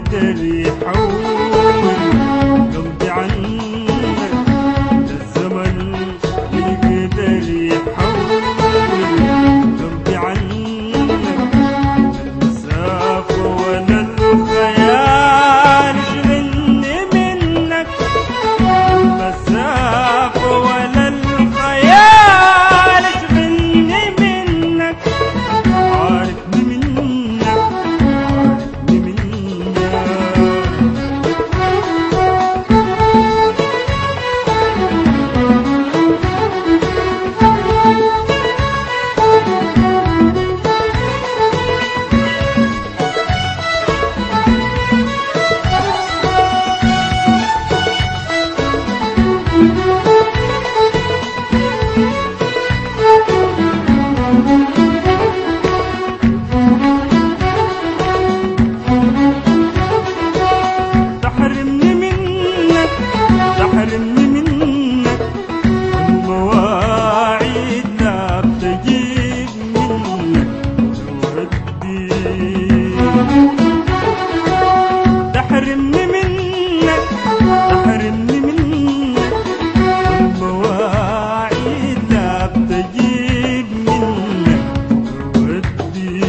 يقدر يحول قلبي عنك، الزمن يقدر يحول قلبي عنك، المسافة ولا الخيال يشغلني منك، المسافة ولا الخيال يشغلني منك، عارفني منك عارفني منك. تحرمني منك تحرمني منك، والمواعيد لا بتجيب منك تودي. تحرمني منك تحرمني منك، والمواعيد لا بتجيب منك تودي.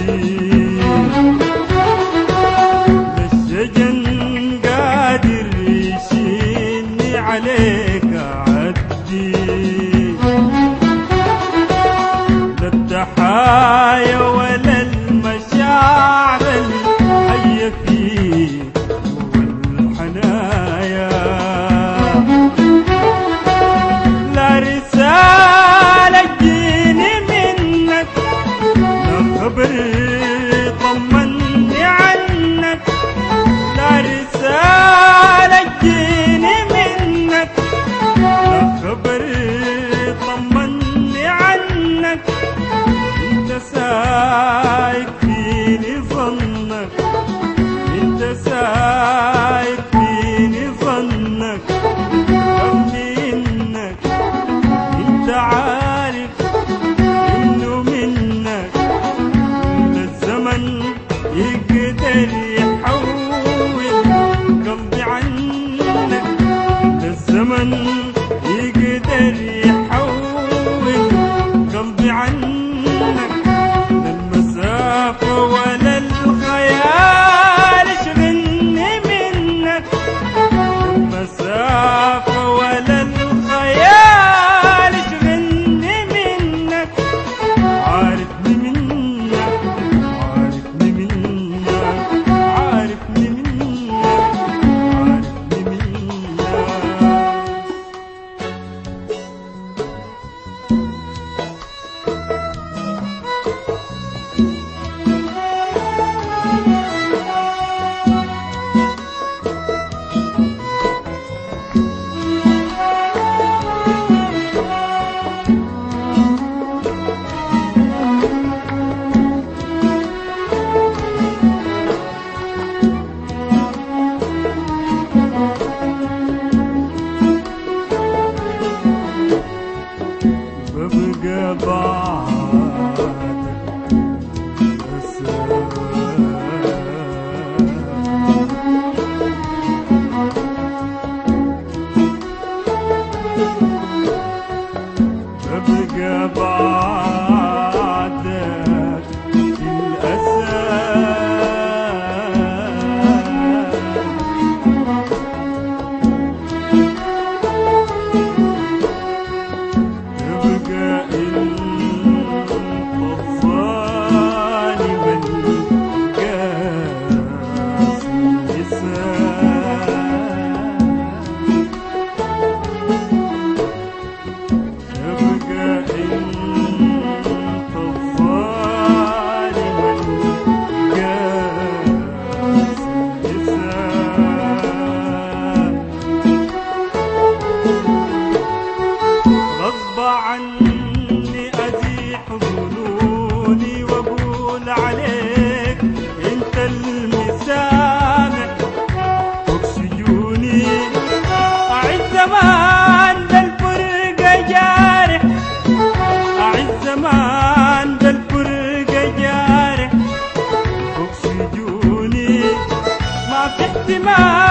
الشجن قادر يشيلني عليك أعدي، لا التحايا ولا المشاعر الحية فيك والحنايا، لا رسالة تجيني منك، لا خبر طمني عنك، لا رسالة تجيني منك، لا خبر طمني عنك، انت سايق فيني ظنك، انت سايق فيني ظنك، ظني انك انت عارف انه منك كل الزمن يقدر يحول قلبي عنك، الزمن يقدر يحول قلبي عنك، المسافة ولا الخيال يشغلني منك، المسافة ولا الخيال يشغلني منك، عارفني منك عارفني منك عارفني منك عارفني منك. ببقى بعدك ببقى بعدك الأسى، تبقى انت الظالم القاسي اللسان، تبقى انت الظالم القاسي اللسان، غصب عني أزيح ظنوني وأقول عليك أنت المسامح، فوق سجوني أعز زمان ده الفرقة جارح، أعز زمان ده الفرقة جارح، فوق سجوني ما في احتمال